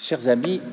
Chers amis,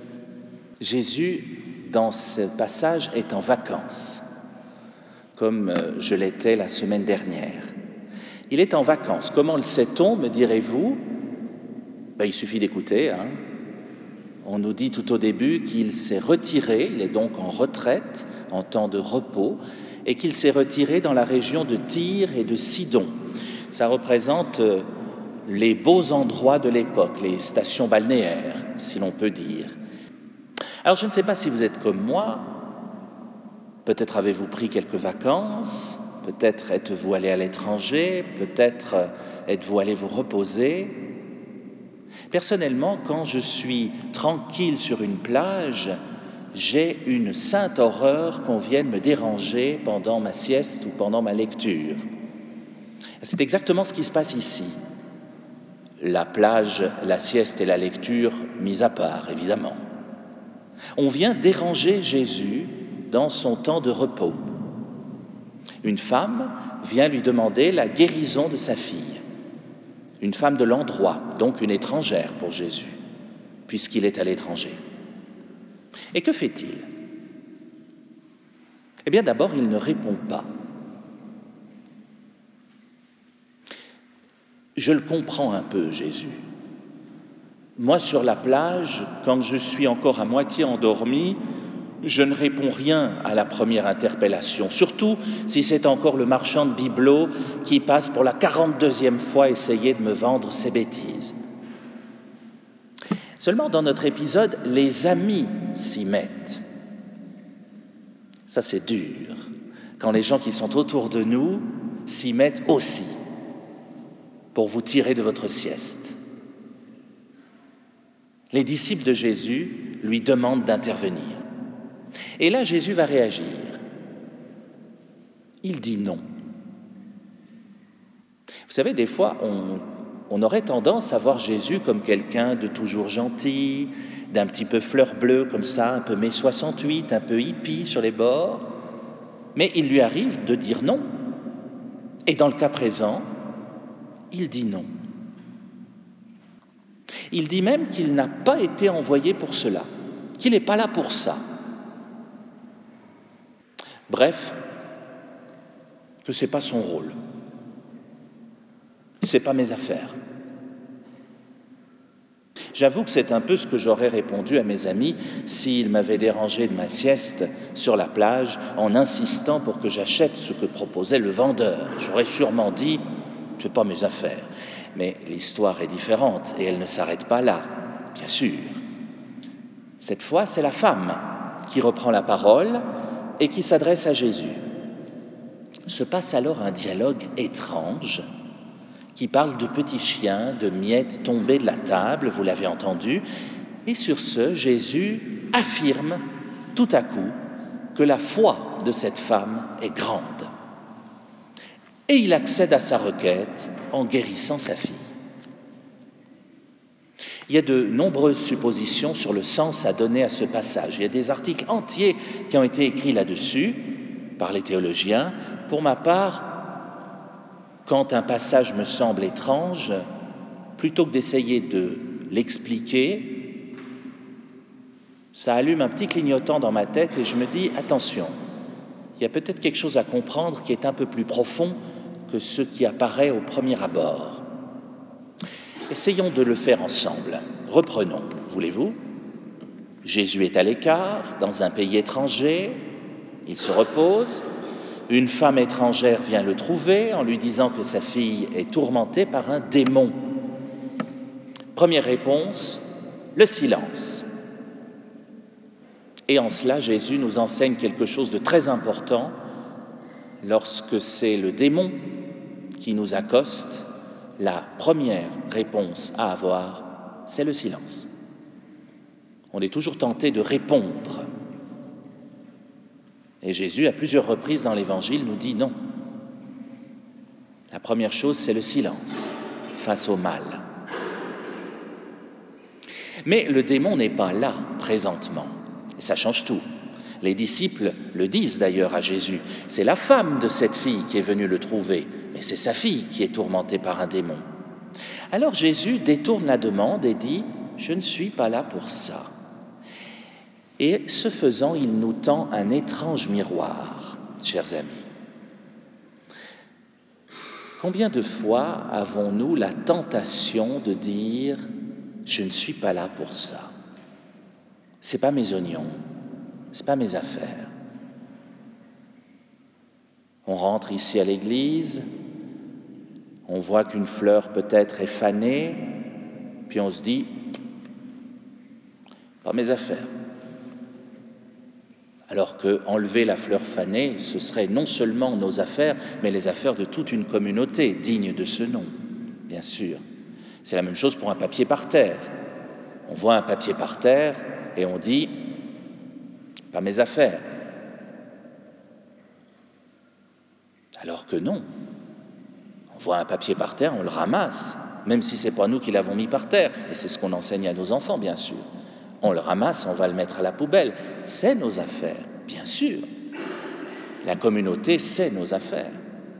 Jésus, dans ce passage, est en vacances, comme je l'étais la semaine dernière. Il est en vacances. Comment le sait-on, me direz-vous ? Il suffit d'écouter. On nous dit tout au début qu'il s'est retiré, il est donc en retraite, en temps de repos, et qu'il s'est retiré dans la région de Tyr et de Sidon. Ça représente les beaux endroits de l'époque, les stations balnéaires, si l'on peut dire. Alors je ne sais pas si vous êtes comme moi, peut-être avez-vous pris quelques vacances, peut-être êtes-vous allé à l'étranger, peut-être êtes-vous allé vous reposer. Personnellement, quand je suis tranquille sur une plage, j'ai une sainte horreur qu'on vienne me déranger pendant ma sieste ou pendant ma lecture. C'est exactement ce qui se passe ici. La plage, la sieste et la lecture mis à part, évidemment. On vient déranger Jésus dans son temps de repos. Une femme vient lui demander la guérison de sa fille. Une femme de l'endroit, donc une étrangère pour Jésus, puisqu'il est à l'étranger. Et que fait-il ? Eh bien, d'abord, il ne répond pas. Je le comprends un peu, Jésus. Moi, sur la plage, quand je suis encore à moitié endormi, je ne réponds rien à la première interpellation, surtout si c'est encore le marchand de bibelots qui passe pour la 42e fois essayer de me vendre ses bêtises. Seulement, dans notre épisode, les amis s'y mettent. Ça, c'est dur, quand les gens qui sont autour de nous s'y mettent aussi pour vous tirer de votre sieste. Les disciples de Jésus lui demandent d'intervenir. Et là, Jésus va réagir. Il dit non. Vous savez, des fois, on aurait tendance à voir Jésus comme quelqu'un de toujours gentil, d'un petit peu fleur bleue comme ça, un peu mai 68, un peu hippie sur les bords. Mais il lui arrive de dire non. Et dans le cas présent, il dit non. Il dit même qu'il n'a pas été envoyé pour cela, qu'il n'est pas là pour ça. Bref, que ce n'est pas son rôle. Ce n'est pas mes affaires. J'avoue que c'est un peu ce que j'aurais répondu à mes amis s'ils m'avaient dérangé de ma sieste sur la plage en insistant pour que j'achète ce que proposait le vendeur. J'aurais sûrement dit « ce n'est pas mes affaires ». Mais l'histoire est différente et elle ne s'arrête pas là, bien sûr. Cette fois, c'est la femme qui reprend la parole et qui s'adresse à Jésus. Se passe alors un dialogue étrange qui parle de petits chiens, de miettes tombées de la table, vous l'avez entendu, et sur ce, Jésus affirme tout à coup que la foi de cette femme est grande. Et il accède à sa requête en guérissant sa fille. Il y a de nombreuses suppositions sur le sens à donner à ce passage. Il y a des articles entiers qui ont été écrits là-dessus par les théologiens. Pour ma part, quand un passage me semble étrange, plutôt que d'essayer de l'expliquer, ça allume un petit clignotant dans ma tête et je me dis « Attention, il y a peut-être quelque chose à comprendre qui est un peu plus profond que ce qui apparaît au premier abord. » Essayons de le faire ensemble. Reprenons, voulez-vous ? Jésus est à l'écart, dans un pays étranger, il se repose. Une femme étrangère vient le trouver en lui disant que sa fille est tourmentée par un démon. Première réponse, le silence. Et en cela, Jésus nous enseigne quelque chose de très important. Lorsque c'est le démon qui nous accoste, la première réponse à avoir, c'est le silence. On est toujours tenté de répondre. Et Jésus, à plusieurs reprises dans l'Évangile, nous dit non. La première chose, c'est le silence face au mal. Mais le démon n'est pas là, présentement. Et ça change tout. Les disciples le disent d'ailleurs à Jésus. C'est la femme de cette fille qui est venue le trouver, mais c'est sa fille qui est tourmentée par un démon. Alors Jésus détourne la demande et dit « je ne suis pas là pour ça. Et ce faisant, il nous tend un étrange miroir, chers amis. Combien de fois avons-nous la tentation de dire « je ne suis pas là pour ça ». C'est pas mes oignons, c'est pas mes affaires. On rentre ici à l'église, on voit qu'une fleur peut-être est fanée, puis on se dit « pas mes affaires ». Alors qu'enlever la fleur fanée, ce serait non seulement nos affaires, mais les affaires de toute une communauté digne de ce nom, bien sûr. C'est la même chose pour un papier par terre. On voit un papier par terre et on dit « pas mes affaires ». Alors que non. On voit un papier par terre, on le ramasse, même si ce n'est pas nous qui l'avons mis par terre. Et c'est ce qu'on enseigne à nos enfants, bien sûr. On le ramasse, on va le mettre à la poubelle. C'est nos affaires, bien sûr. La communauté, c'est nos affaires.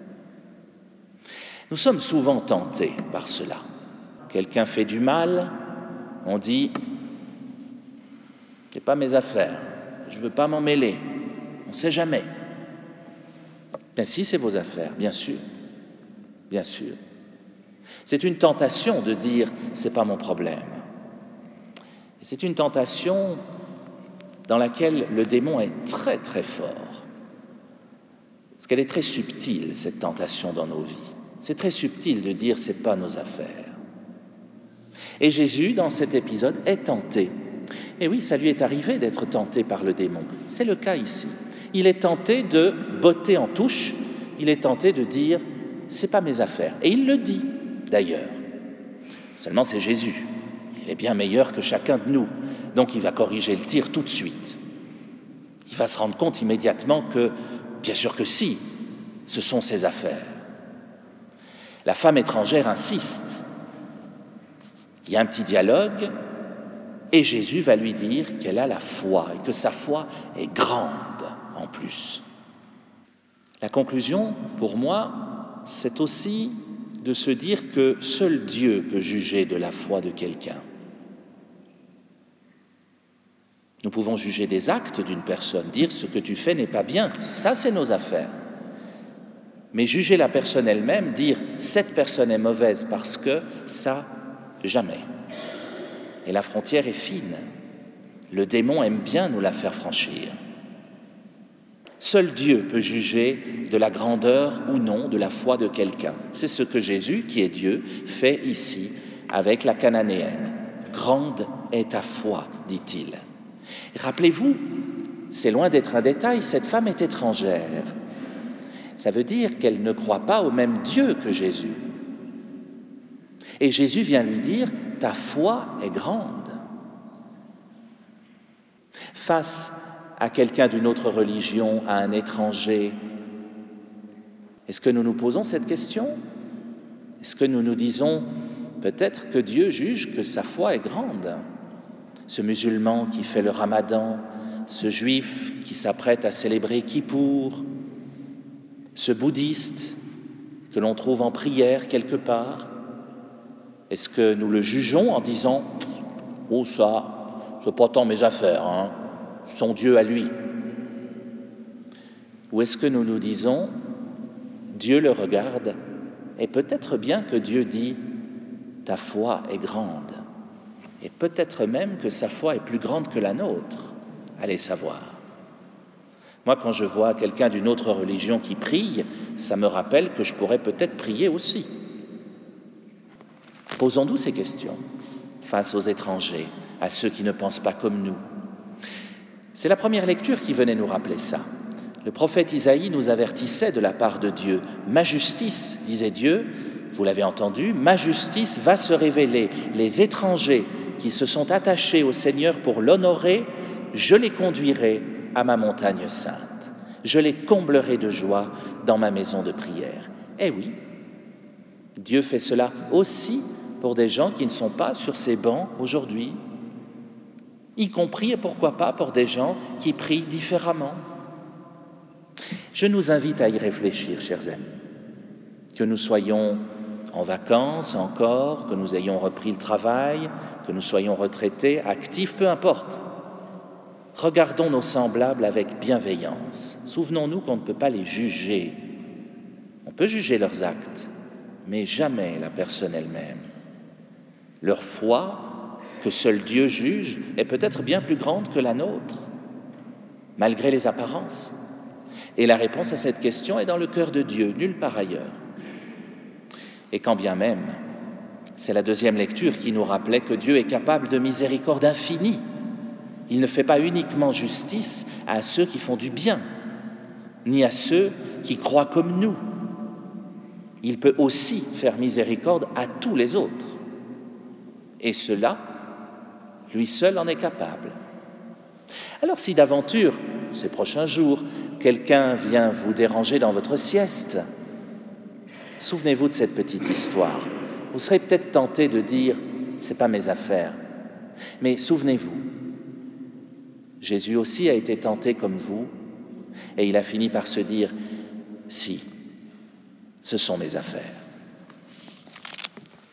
Nous sommes souvent tentés par cela. Quelqu'un fait du mal, on dit « c'est pas mes affaires, je ne veux pas m'en mêler, on ne sait jamais ». Bien si, c'est vos affaires, bien sûr, bien sûr. C'est une tentation de dire « c'est pas mon problème ». Et c'est une tentation dans laquelle le démon est très très fort. Parce qu'elle est très subtile, cette tentation dans nos vies. C'est très subtil de dire « c'est pas nos affaires ». Et Jésus, dans cet épisode, est tenté. Et oui, ça lui est arrivé d'être tenté par le démon. C'est le cas ici. Il est tenté de botter en touche, il est tenté de dire « c'est pas mes affaires ». Et il le dit, d'ailleurs. Seulement, c'est Jésus. Il est bien meilleur que chacun de nous. Donc, il va corriger le tir tout de suite. Il va se rendre compte immédiatement que, bien sûr que si, ce sont ses affaires. La femme étrangère insiste. Il y a un petit dialogue et Jésus va lui dire qu'elle a la foi et que sa foi est grande en plus. La conclusion, pour moi, c'est aussi de se dire que seul Dieu peut juger de la foi de quelqu'un. Nous pouvons juger des actes d'une personne, dire ce que tu fais n'est pas bien, ça c'est nos affaires. Mais juger la personne elle-même, dire cette personne est mauvaise parce que ça, jamais. Et la frontière est fine. Le démon aime bien nous la faire franchir. Seul Dieu peut juger de la grandeur ou non de la foi de quelqu'un. C'est ce que Jésus, qui est Dieu, fait ici avec la Cananéenne. « Grande est ta foi », dit-il. Rappelez-vous, c'est loin d'être un détail, cette femme est étrangère. Ça veut dire qu'elle ne croit pas au même Dieu que Jésus. Et Jésus vient lui dire « ta foi est grande ». Face à quelqu'un d'une autre religion, à un étranger, est-ce que nous nous posons cette question? Est-ce que nous nous disons peut-être que Dieu juge que sa foi est grande? Ce musulman qui fait le ramadan, ce juif qui s'apprête à célébrer Kippour, ce bouddhiste que l'on trouve en prière quelque part, est-ce que nous le jugeons en disant « Oh ça, c'est pas tant mes affaires, hein, son Dieu à lui ». Ou est-ce que nous nous disons « Dieu le regarde et peut-être bien que Dieu dit « ta foi est grande ». Et peut-être même que sa foi est plus grande que la nôtre. Allez savoir. Moi, quand je vois quelqu'un d'une autre religion qui prie, ça me rappelle que je pourrais peut-être prier aussi. Posons-nous ces questions face aux étrangers, à ceux qui ne pensent pas comme nous. C'est la première lecture qui venait nous rappeler ça. Le prophète Isaïe nous avertissait de la part de Dieu. « Ma justice, disait Dieu, vous l'avez entendu, ma justice va se révéler. Les étrangers qui se sont attachés au Seigneur pour l'honorer, je les conduirai à ma montagne sainte. Je les comblerai de joie dans ma maison de prière. » Eh oui, Dieu fait cela aussi pour des gens qui ne sont pas sur ces bancs aujourd'hui, y compris et pourquoi pas pour des gens qui prient différemment. Je nous invite à y réfléchir, chers amis, que nous soyons en vacances encore, que nous ayons repris le travail, que nous soyons retraités, actifs, peu importe. Regardons nos semblables avec bienveillance. Souvenons-nous qu'on ne peut pas les juger. On peut juger leurs actes, mais jamais la personne elle-même. Leur foi, que seul Dieu juge, est peut-être bien plus grande que la nôtre, malgré les apparences. Et la réponse à cette question est dans le cœur de Dieu, nulle part ailleurs. Et quand bien même, c'est la deuxième lecture qui nous rappelait que Dieu est capable de miséricorde infinie. Il ne fait pas uniquement justice à ceux qui font du bien, ni à ceux qui croient comme nous. Il peut aussi faire miséricorde à tous les autres. Et cela, lui seul en est capable. Alors si d'aventure, ces prochains jours, quelqu'un vient vous déranger dans votre sieste, souvenez-vous de cette petite histoire. Vous serez peut-être tenté de dire « c'est pas mes affaires ». Mais souvenez-vous, Jésus aussi a été tenté comme vous et il a fini par se dire « si, ce sont mes affaires ».